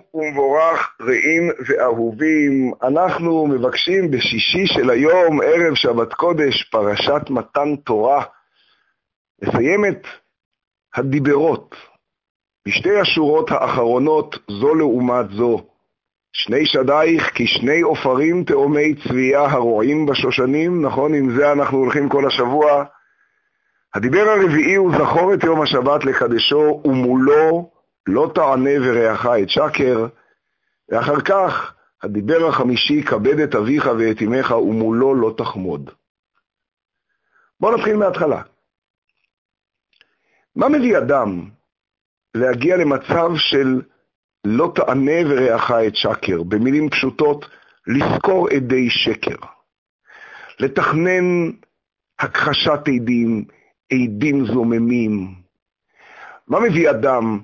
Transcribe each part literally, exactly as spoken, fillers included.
ומבורך רעים ואהובים. אנחנו מבקשים בשישי של היום, ערב שבת קודש, פרשת מתן תורה, לסיים את הדיברות בשתי השורות האחרונות זו לעומת זו. שני שדייך כשני עופרים תאומי צבייה הרועים בשושנים, נכון? עם זה אנחנו הולכים כל השבוע. הדיבר הרביעי הוא זכור את יום השבת לקדשו ומולו לא תענה ורעך את שקר. ואחר כך הדיבר החמישי כבד את אביך ואת אמך ומולו לא תחמוד. בואו נתחיל מההתחלה. מה מביא אדם להגיע למצב של לא תענה ורעך את שקר? במילים פשוטות, לזכור עדי שקר, לתכנן הכחשת עדים, עדים זוממים. מה מביא אדם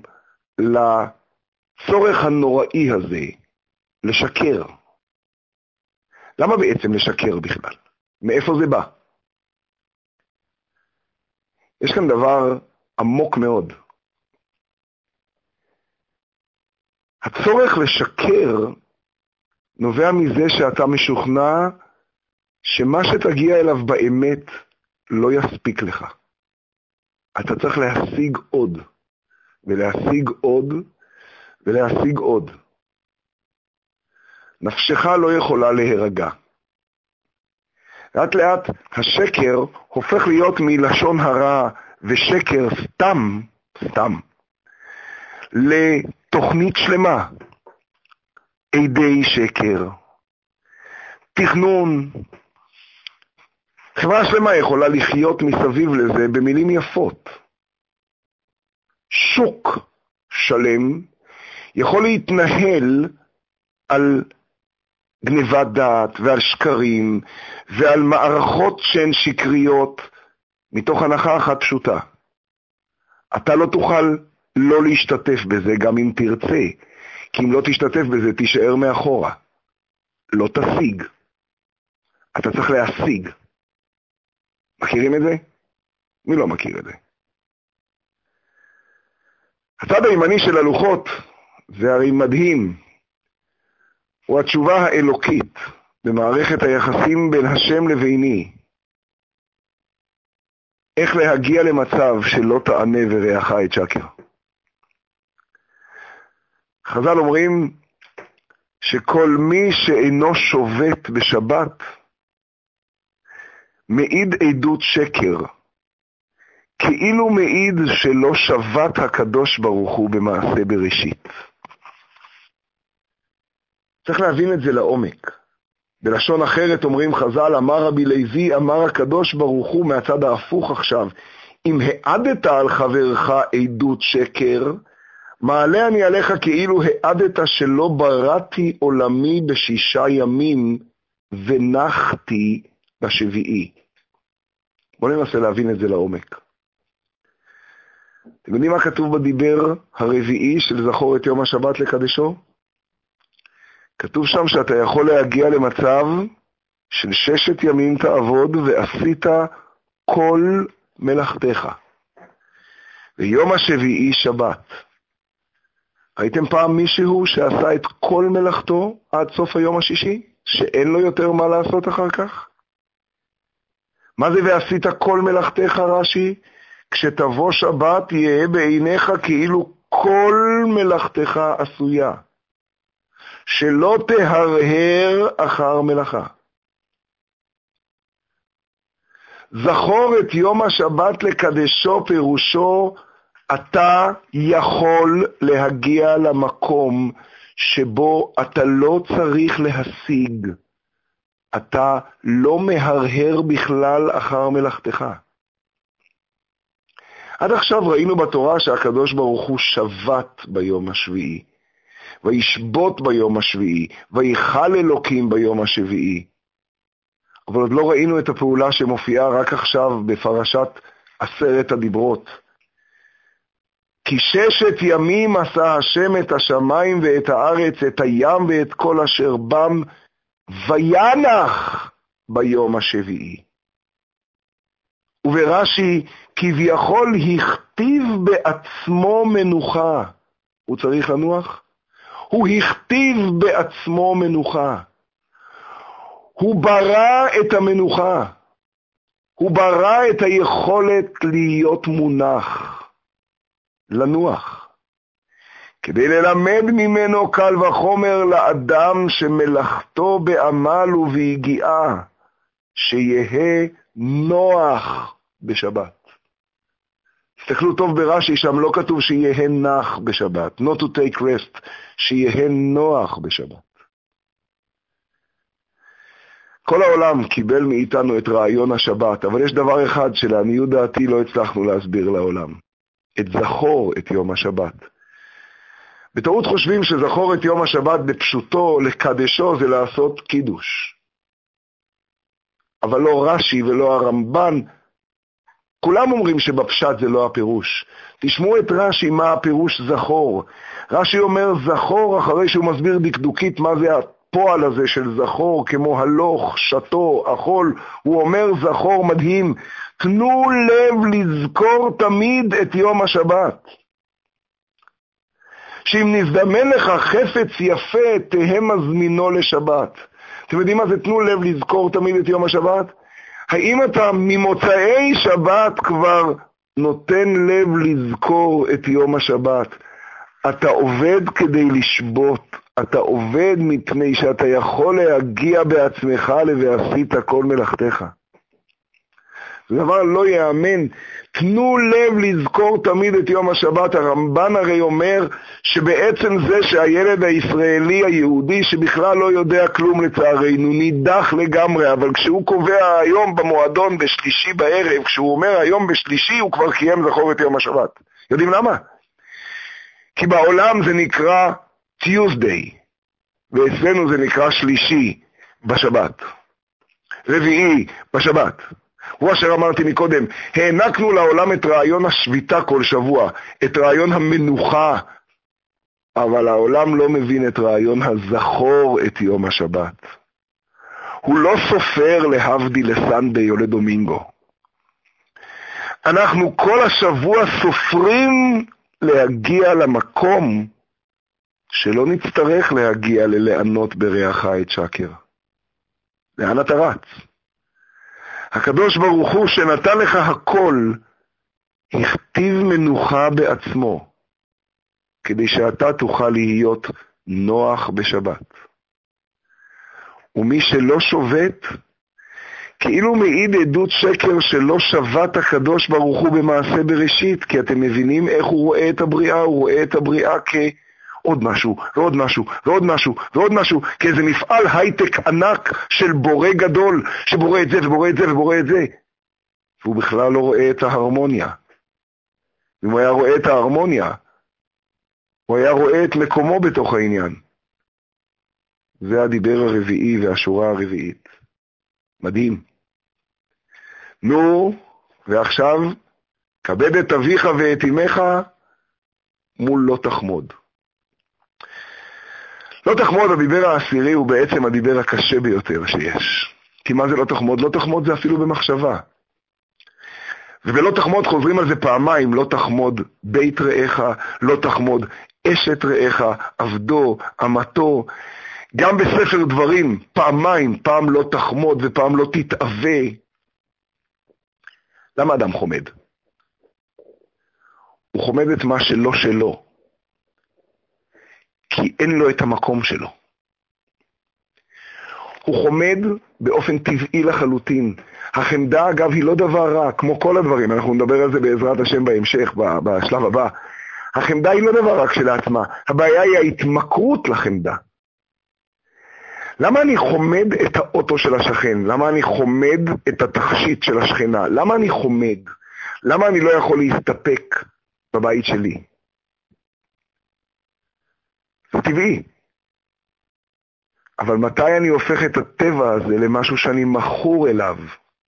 לצורך הנוראי הזה, לשקר? למה בעצם לשקר בכלל? מאיפה זה בא? יש כאן דבר עמוק מאוד. הצורך לשקר נובע מזה שאתה משוכנע שמה שתגיע אליו באמת לא יספיק לך. אתה צריך להשיג עוד, ולהשיג עוד, ולהשיג עוד. נפשך לא יכולה להירגע. לאט לאט השקר הופך להיות מלשון הרע ושקר סתם, סתם, לתוכנית שלמה. עדי שקר, תכנון. חברה שלמה יכולה לחיות מסביב לזה במילים יפות. שוק שלם יכול להתנהל על גניבת דעת ועל שקרים ועל מערכות שהן שקריות מתוך הנחה אחת פשוטה. אתה לא תוכל לא להשתתף בזה גם אם תרצה, כי אם לא תשתתף בזה תישאר מאחורה. לא תשיג. אתה צריך להשיג. מכירים את זה? מי לא מכיר את זה? הצד הימני של הלוחות, זה הרי מדהים, הוא התשובה האלוקית במערכת היחסים בין השם לביני. איך להגיע למצב שלא תענה ורעך את שקר. חז"ל אומרים שכל מי שאינו שובת בשבת מעיד עדות שקר, כאילו מעיד שלא שבת הקדוש ברוך הוא במעשה בראשית. צריך להבין את זה לעומק. בלשון אחרת אומרים חז"ל, אמר רבי לוי, אמר הקדוש ברוך הוא מהצד ההפוך עכשיו, אם העדת על חברך עדות שקר, מעלה אני עליך כאילו העדת שלא בראתי עולמי בשישה ימים ונחתי בשביעי. בואו ננסה להבין את זה לעומק. אתם יודעים מה כתוב בדיבר הרביעי של זכור את יום השבת לקדשו? כתוב שם שאתה יכול להגיע למצב של ששת ימים תעבוד ועשית כל מלאכתך. ויום השביעי שבת. ראיתם פעם מישהו שעשה את כל מלאכתו עד סוף היום השישי? שאין לו יותר מה לעשות אחר כך? מה זה ועשית כל מלאכתך, רש"י? כשתבוא שבת יהיה בעיניך כאילו כל מלאכתך עשויה. שלא תהרהר אחר מלאכה. זכור את יום השבת לקדשו פירושו, אתה יכול להגיע למקום שבו אתה לא צריך להשיג. אתה לא מהרהר בכלל אחר מלאכתך. עד עכשיו ראינו בתורה שהקדוש ברוך הוא שבת ביום השביעי. וישבות ביום השביעי, ויחל אלוקים ביום השביעי. אבל עוד לא ראינו את הפעולה שמופיעה רק עכשיו בפרשת עשרת הדיברות. כי ששת ימים עשה השם את השמיים ואת הארץ, את הים ואת כל אשר בם, וינח ביום השביעי. וברש"י, כביכול הכתיב בעצמו מנוחה. הוא צריך לנוח? הוא הכתיב בעצמו מנוחה. הוא ברא את המנוחה. הוא ברא את היכולת להיות מונח, לנוח, כדי ללמד ממנו קל וחומר לאדם שמלאכתו בעמל וביגיעה, שיהיה נוח בשבת. תסתכלו טוב ברש"י, שם לא כתוב שיהיה נח בשבת, not to take rest, שיהיה נוח בשבת. כל העולם קיבל מאיתנו את רעיון השבת, אבל יש דבר אחד שלעניות דעתי לא הצלחנו להסביר לעולם. את זכור את יום השבת. בטעות חושבים שזכור את יום השבת בפשוטו, לקדשו, זה לעשות קידוש. אבל לא רש"י ולא הרמב"ן, כולם אומרים שבפשט זה לא הפירוש. תשמעו את רש"י מה הפירוש זכור. רש"י אומר זכור אחרי שהוא מסביר דקדוקית מה זה הפועל הזה של זכור, כמו הלוך, שתו, אכול. הוא אומר זכור מדהים, תנו לב לזכור תמיד את יום השבת. שאם נזדמן לך חפץ יפה, תהא מזמינו לשבת. אתם יודעים מה זה תנו לב לזכור תמיד את יום השבת? האם אתה ממוצאי שבת כבר נותן לב לזכור את יום השבת? אתה עובד כדי לשבות, אתה עובד מפני שאתה יכול להגיע בעצמך לבעשית כל מלאכתך. זה דבר לא יאמן. תנו לב לזכור תמיד את יום השבת. הרמב"ן הרי אומר שבעצם זה שהילד הישראלי היהודי שבכלל לא יודע כלום לצערנו נידח לגמרי, אבל כשהוא קובע היום במועדון בשלישי בערב, כשהוא אומר היום בשלישי הוא כבר קיים זכור את יום השבת. יודעים למה? כי בעולם זה נקרא Tuesday, ואצלנו זה נקרא שלישי בשבת, רביעי בשבת. הוא אשר אמרתי מקודם, הענקנו לעולם את רעיון השביתה כל שבוע, את רעיון המנוחה, אבל העולם לא מבין את רעיון הזכור את יום השבת. הוא לא סופר להבדיל לסנדיי או לדומינגו. אנחנו כל השבוע סופרים להגיע למקום שלא נצטרך להגיע ללענות בריח את שקר. לאן אתה רץ? הקדוש ברוך הוא שנתן לך הכל, הכתיב מנוחה בעצמו, כדי שאתה תוכל להיות נוח בשבת. ומי שלא שובת, כאילו מעיד עדות שקר שלא שבת הקדוש ברוך הוא במעשה בראשית, כי אתם מבינים איך הוא רואה את הבריאה, הוא רואה את הבריאה כעוד משהו, ועוד משהו, ועוד משהו, ועוד משהו, כאיזה מפעל הייטק ענק של בורא גדול, שבורא את זה ובורא את זה ובורא את זה. והוא בכלל לא רואה את ההרמוניה. אם הוא היה רואה את ההרמוניה, הוא היה רואה את מקומו בתוך העניין. זה הדיבר הרביעי והשורה הרביעית. מדהים. נו, ועכשיו, כבד את אביך ואת אמך מול לא תחמוד. לא תחמוד, הדיבר העשירי הוא בעצם הדיבר הקשה ביותר שיש. כי מה זה לא תחמוד? לא תחמוד זה אפילו במחשבה. ובלא תחמוד חוזרים על זה פעמיים, לא תחמוד בית רעך, לא תחמוד אשת רעך, עבדו, אמתו. גם בספר דברים, פעמיים, פעם לא תחמוד ופעם לא תתאווה. למה אדם חומד? הוא חומד את מה שלא שלו, כי אין לו את המקום שלו. הוא חומד באופן טבעי לחלוטין. החמדה אגב היא לא דבר רע, כמו כל הדברים, אנחנו נדבר על זה בעזרת השם בהמשך, בשלב הבא. החמדה היא לא דבר רק שלעצמה, הבעיה היא ההתמכרות לחמדה. למה אני חומד את האוטו של השכן? למה אני חומד את התכשיט של השכנה? למה אני חומד? למה אני לא יכול להסתפק בבית שלי? זה טבעי. אבל מתי אני הופך את הטבע הזה למשהו שאני מכור אליו?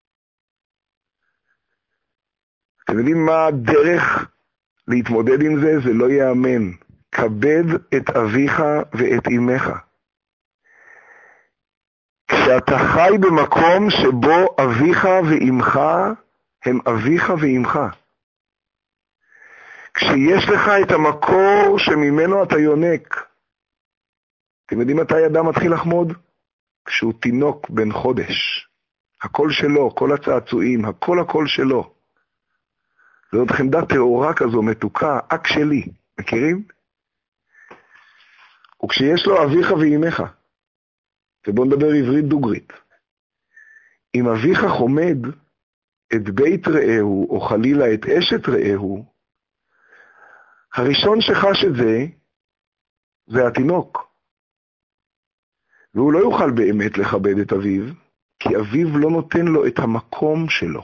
אתם יודעים מה הדרך להתמודד עם זה? זה לא יאמן. כבד את אביך ואת אמך. כשאתה חי במקום שבו אביך ואמך הם אביך ואמך. כשיש לך את המקור שממנו אתה יונק, אתם יודעים מתי אדם מתחיל לחמוד? כשהוא תינוק בן חודש. הכל שלו, כל הצעצועים, הכל הכל שלו. זאת חמדה טהורה כזו, מתוקה, אק שלי. מכירים? וכשיש לו אביך ואימך, ובוא נדבר עברית דוגרית, אם אביך חומד את בית רעהו, או חלילה את אשת רעהו, הראשון שחש את זה, זה התינוק. והוא לא יוכל באמת לכבד את אביו, כי אביו לא נותן לו את המקום שלו.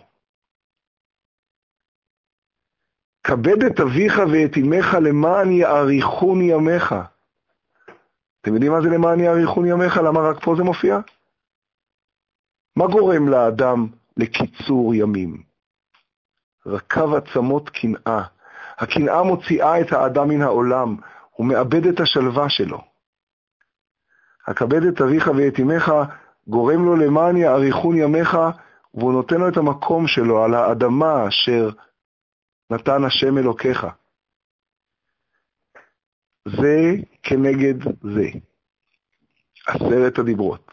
כבד את אביך ואת אמך למען יאריכון ימיך. אתם יודעים מה זה למען יאריכון ימיך? למה רק פה זה מופיע? מה גורם לאדם לקיצור ימים? רקב עצמות קנאה. הקנאה מוציאה את האדם מן העולם, הוא מאבד את השלווה שלו. הכבד את אביך ואת אמך גורם לו למען יאריכון ימיך, והוא נותן לו את המקום שלו על האדמה אשר נתן השם אלוקיך. זה כנגד זה. עשרת הדיברות.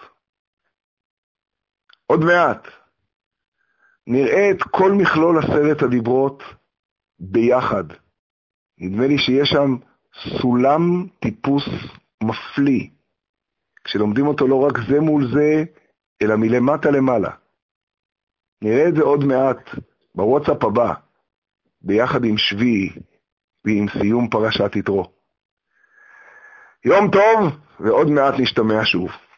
עוד מעט נראה את כל מכלול עשרת הדיברות ביחד. נדמה לי שיש שם סולם טיפוס מפליא. כשלומדים אותו לא רק זה מול זה, אלא מלמטה למעלה. נראה את זה עוד מעט בוואטסאפ הבא, ביחד עם שבי ועם סיום פרשת יתרו. יום טוב, ועוד מעט נשתמע שוב.